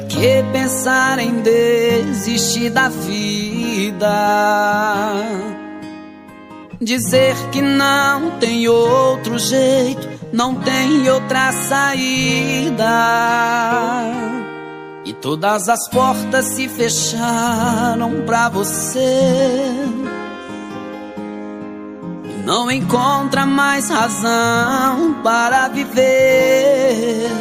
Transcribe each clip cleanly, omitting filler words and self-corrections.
que pensar em desistir da vida, dizer que não tem outro jeito, não tem outra saída, e todas as portas se fecharam pra você. Não encontra mais razão para viver.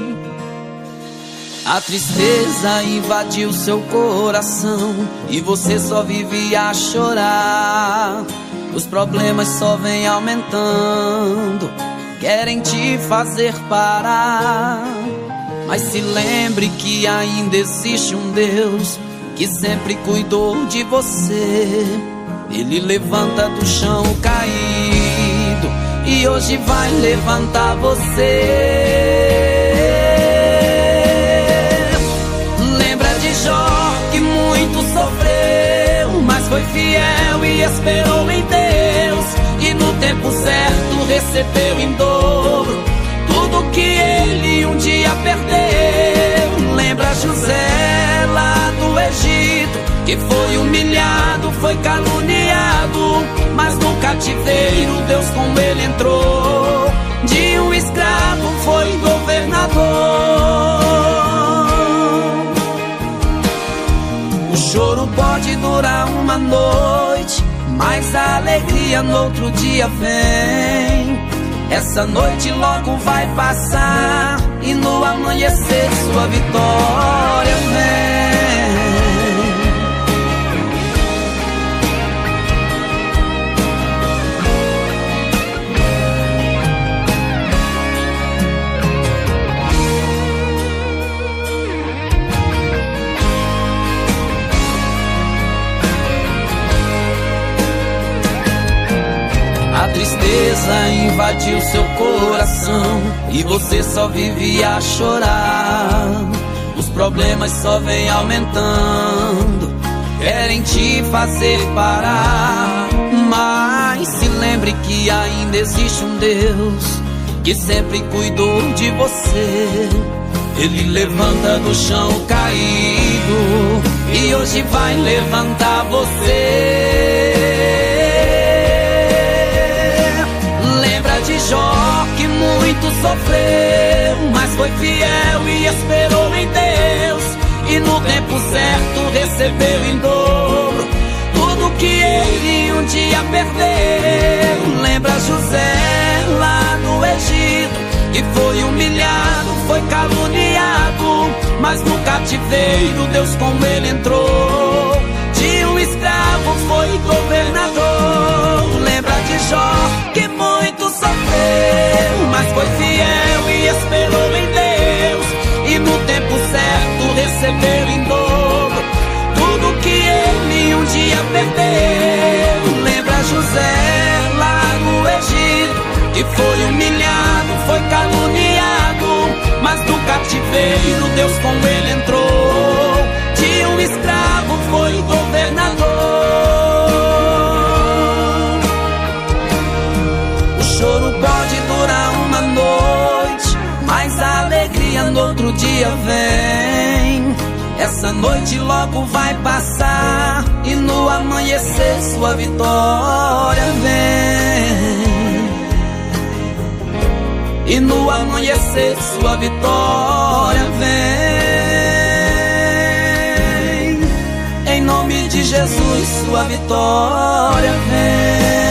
A tristeza invadiu seu coração e você só vive a chorar. Os problemas só vêm aumentando, querem te fazer parar. Mas se lembre que ainda existe um Deus que sempre cuidou de você. Ele levanta do chão caído e hoje vai levantar você. Lembra de Jó, que muito sofreu, mas foi fiel e esperou em Deus, e no tempo certo recebeu em dobro tudo que ele um dia perdeu. Lembra José lá do Egito, que foi humilhado, foi caluniado, mas no cativeiro Deus com ele entrou. De um escravo foi governador. O choro pode durar uma noite, mas a alegria no outro dia vem. Essa noite logo vai passar e no amanhecer sua vitória vem. A tristeza invadiu seu coração e você só vive a chorar. Os problemas só vêm aumentando, querem te fazer parar. Mas se lembre que ainda existe um Deus que sempre cuidou de você. Ele levanta do chão caído e hoje vai levantar você. De Jó, que muito sofreu, mas foi fiel e esperou em Deus, e no tempo certo recebeu em dobro tudo que ele um dia perdeu. Lembra José lá no Egito, que foi humilhado, foi caluniado, mas no cativeiro Deus com ele entrou. De um escravo foi governador. Lembra de Jó, que muito sofreu, mas foi fiel e esperou em Deus, e no tempo certo recebeu em dobro tudo que ele um dia perdeu. Lembra José lá no Egito, que foi humilhado, foi caluniado, mas no cativeiro Deus com ele entrou. De um escravo foi governador. O choro pode durar uma noite, mas a alegria no outro dia vem. Essa noite logo vai passar e no amanhecer sua vitória vem. E no amanhecer sua vitória vem. Em nome de Jesus sua vitória vem.